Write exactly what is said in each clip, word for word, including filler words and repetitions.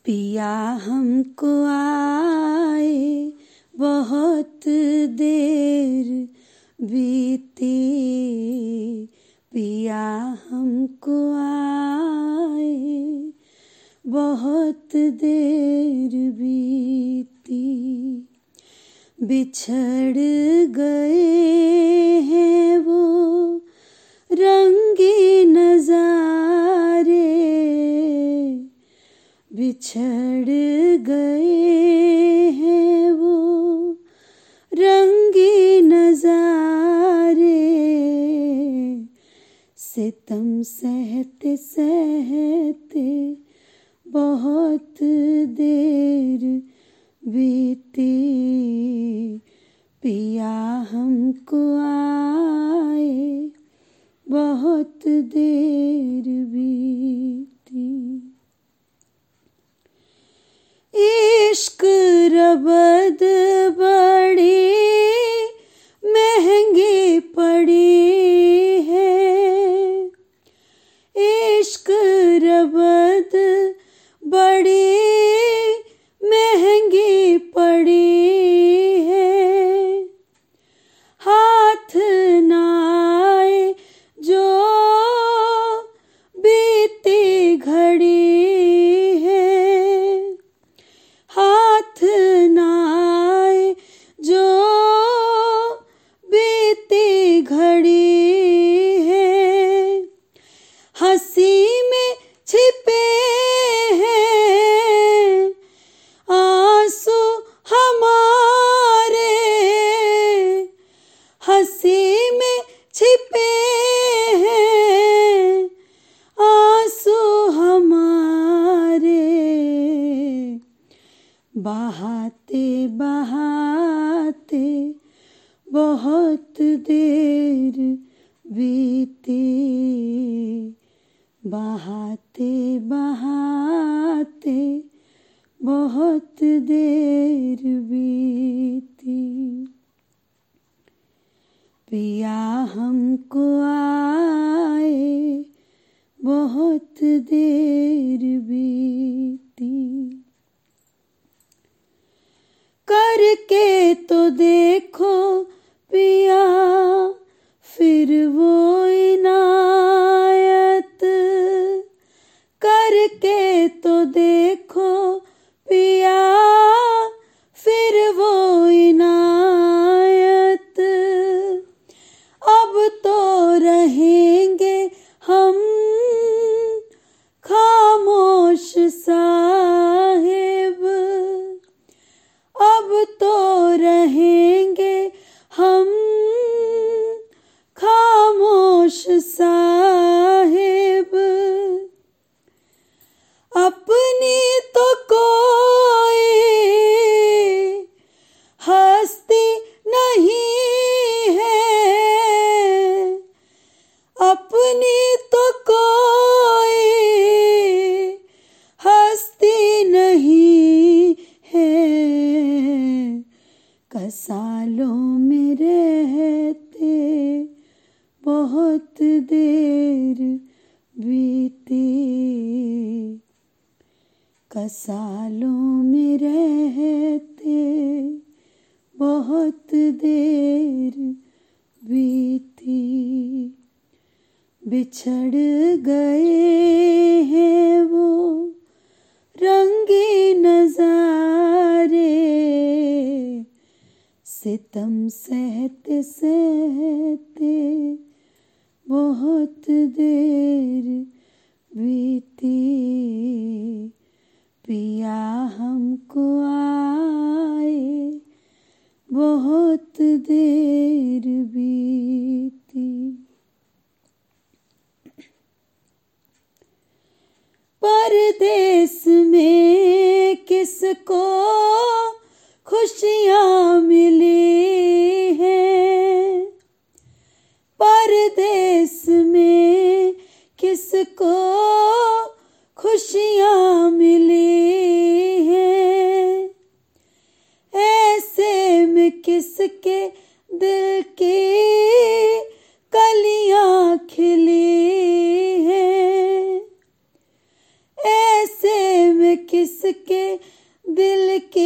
पिया हमको आए बहुत देर बीती, पिया हमको आए बहुत देर बीती। बिछड़ गए हैं वो रंगी नज़ारे, बिछड़ गए हैं वो रंगी नज़ारे। सितम सहते सहते बहुत देर बीती, पिया हमको आए बहुत देर बीती। इश्क रबद बड़ी महंगी पड़ी है, इश्क रबद बड़ी महंगी पड़ी है। हाथ ना आए जो बीती घड़ी है, हाथ ना आए जो बीती घड़ी है। हंसी में छिपे हैं आंसू हमारे, हंसी में छिपे हैं आंसू हमारे। बहाते बहाते बहुत देर बीती, बहाते बहाते बहुत देर बीती। पिया हमको आए बहुत देर बीती। करके तो देखो पिया फिर वो इनायत, करके तो देखो पिया फिर वो इनायत। अब तो रहेंगे हम खामोश साहिब, अब तो रहेंगे हम खामोश साहिब। अपनी तो कोई हस्ती नहीं है, अपनी तो कोई हस्ती नहीं है। कसालों में रहते बहुत देर बीती, कसालों में रहते बहुत देर बीती। बिछड़ गए हैं वो रंगी नज़ारे, सितम सहते सहते बहुत देर बीती। पिया हमको आए बहुत देर बीती। परदेस में किसको खुशियाँ मिली हैं, परदेस में किसको खुशियाँ मिली हैं। ऐसे में किसके दिल की कलियाँ खिली हैं, ऐसे में में किसके दिल की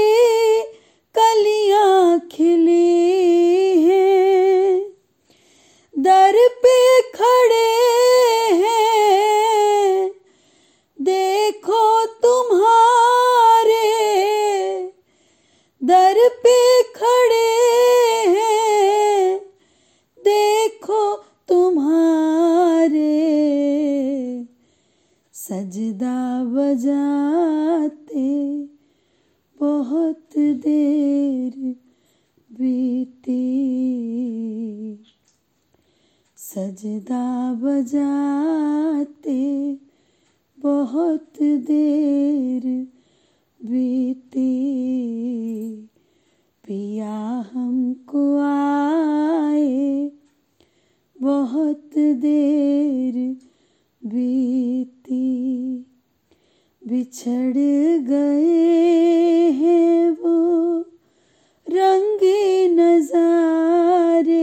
कलियां खिली हैं, दर पे खड़े हैं देखो तुम्हारे, दर पे खड़े हैं देखो तुम्हारे, सजदा बजाते बहुत देर बीती, सजदा बजाते बहुत देर बीती, पिया हमको आए बहुत देर बीती, बिछड़ गए हैं वो रंगे नजारे,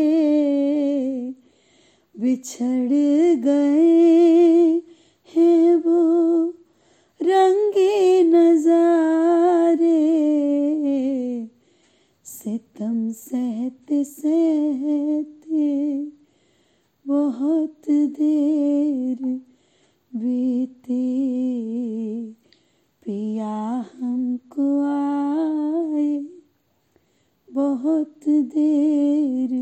बिछड़ गए हैं वो रंगे नजारे, सितम सहते सहते बहुत देर बीती, पिया हमको आए बहुत देर